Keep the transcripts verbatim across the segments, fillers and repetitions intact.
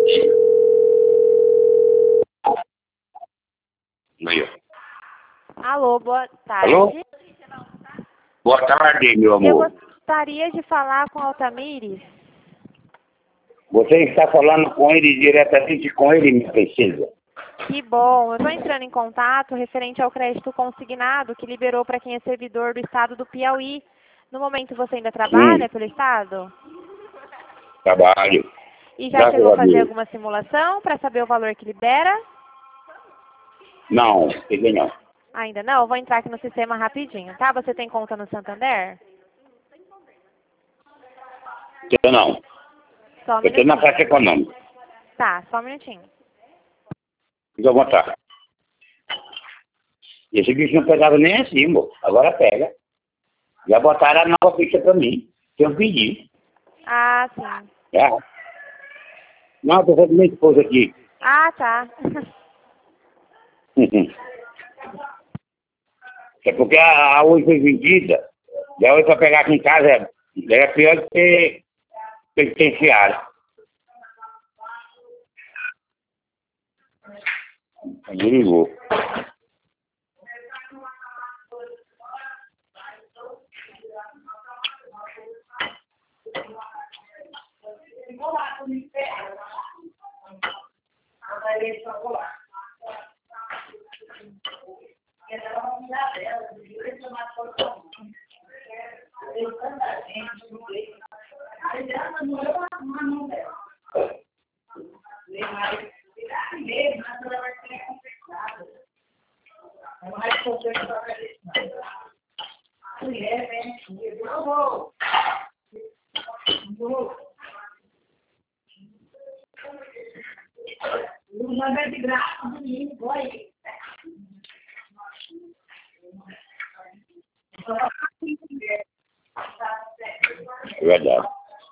Aí, ó. Alô, boa tarde. Alô? Boa tarde, meu Eu amor. gostaria de falar com Altamires. Você está falando com ele diretamente com ele, minha princesa. Que bom. Eu estou entrando em contato referente ao crédito consignado que liberou para quem é servidor do estado do Piauí. No momento você ainda trabalha Sim, pelo estado? trabalho. E já Graças chegou a a fazer Deus. alguma simulação para saber o valor que libera? Não, peguei não. Ainda não? Eu vou entrar aqui no sistema rapidinho, tá? Você tem conta no Santander? Eu não. Só um Eu estou na minutinho. Caixa Econômica. Tá, só um minutinho. Fica à vontade. Esse bicho não pegava nem assim, moço. Agora pega. Já botaram a nova ficha pra mim. Que eu pedi. Ah, sim. É. Não, estou falando com minha esposa aqui. Ah, tá. É porque a, a hoje foi vendida. E a outra para pegar aqui em casa é, é pior do que penitenciário. Ele ligou. É verdade.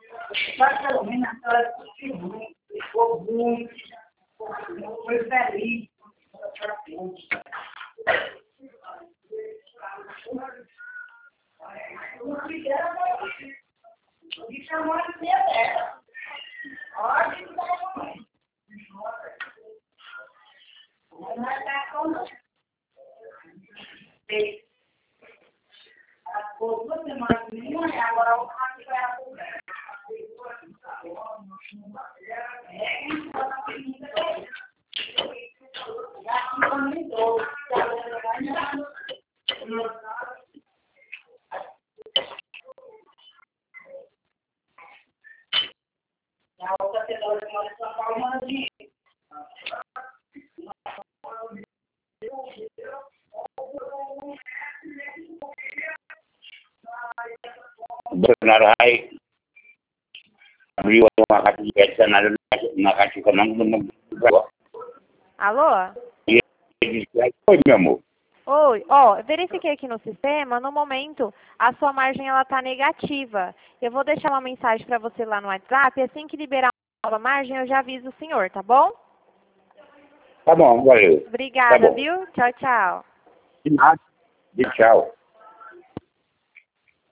O Bolsonaro vai abriu uma caixa de questionário na Caixa Econômica do Brasil. Alô? E ele disse, oi, meu amor. Oi, ó, eu verifiquei aqui no sistema, no momento a sua margem ela tá negativa. Eu vou deixar uma mensagem para você lá no WhatsApp, assim que liberar uma nova margem eu já aviso o senhor, tá bom? Tá bom, valeu. Obrigada, Tá bom. viu? Tchau, tchau. De nada. De tchau.